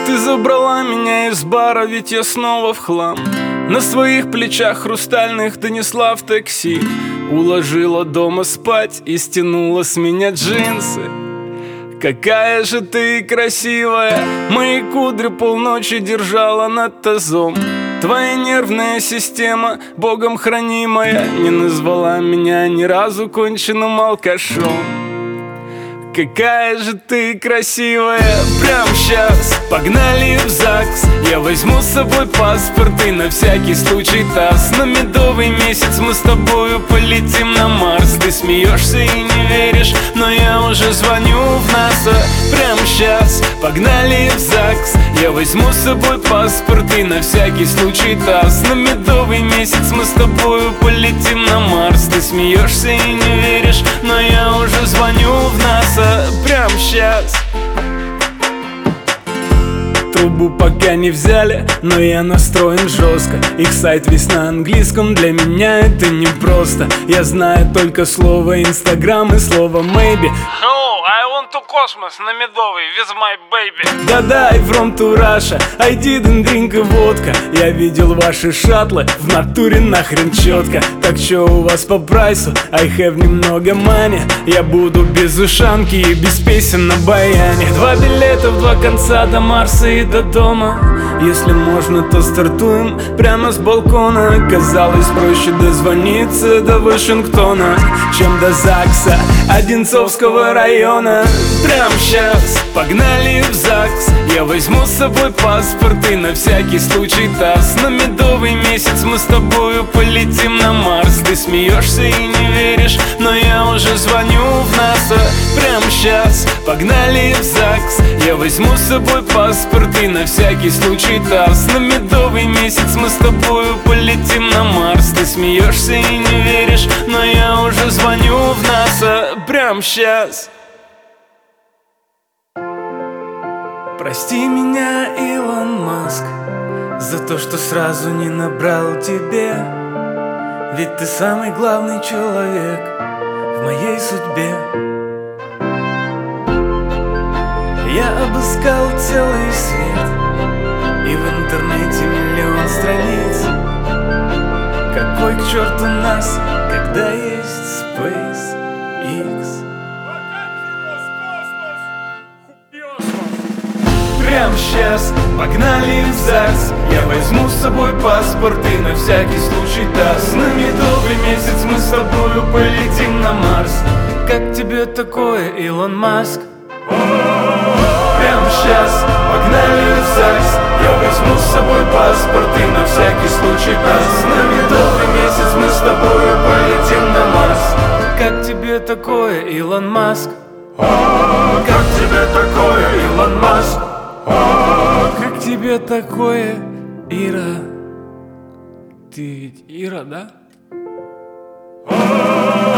Ты забрала меня из бара, ведь я снова в хлам. На своих плечах хрустальных донесла в такси. Уложила дома спать и стянула с меня джинсы. Какая же ты красивая, мои кудри полночи держала над тазом. Твоя нервная система, богом хранимая, не назвала меня ни разу конченным алкашом. Какая же ты красивая, прям сейчас погнали в ЗАГС. Я возьму с собой паспорт и на всякий случай таз. На медовый месяц мы с тобою полетим на Марс. Ты смеешься и не веришь, но я уже звоню в НАСА. Прям сейчас погнали в ЗАГС. Я возьму с собой паспорт и на всякий случай таз. На медовый месяц мы с тобою полетим на Марс. Ты смеешься и не веришь, но я уже звоню в НАСА. Прям сейчас. Трубу пока не взяли, но я настроен жестко. Их сайт весь на английском, для меня это непросто. Я знаю только слово Инстаграм и слово maybe. Hello, I want to Cosmos на медовый with my baby. Да-да, I from to Russia, I didn't drink и водка. Я видел ваши шаттлы, в натуре нахрен четко. Так чё у вас по прайсу? I have немного money. Я буду без ушанки и без песен на баяне. 2 билета в 2 конца до Марса и до дома. Если можно, то стартуем прямо с балкона. Казалось проще дозвониться до Вашингтона, чем до ЗАГСа Одинцовского района. Прям сейчас погнали в ЗАГС. Я возьму с собой паспорт и на всякий случай таз. На медовый месяц мы с тобою полетим на Марс. Ты смеешься и не веришь, но я уже звоню в НАСА. Прям сейчас погнали в ЗАГС. Я возьму с собой паспорт и на всякий случай таз. На медовый месяц мы с тобою полетим на Марс. Ты смеешься и не веришь, но я уже звоню в НАСА. Прям сейчас. Прости меня, Илон Маск, за то, что сразу не набрал тебе. Ведь ты самый главный человек в моей судьбе. Я обыскал целый свет, и в интернете миллион страниц. Какой к черту нас, когда есть SpaceX? Прям сейчас погнали в ЗАГС. Я возьму с собой паспорт и на всякий случай таз. На медовый месяц мы с тобою полетим на Марс. Как тебе такое, Илон Маск? Прям сейчас погнали в ЗАГС. Я возьму с собой паспорт и на всякий случай таз. На медовый месяц мы с тобою полетим на Марс. Как тебе такое, Илон Маск? Как тебе такое, Илон Маск? Как тебе такое, Ира? Ты ведь Ира, да?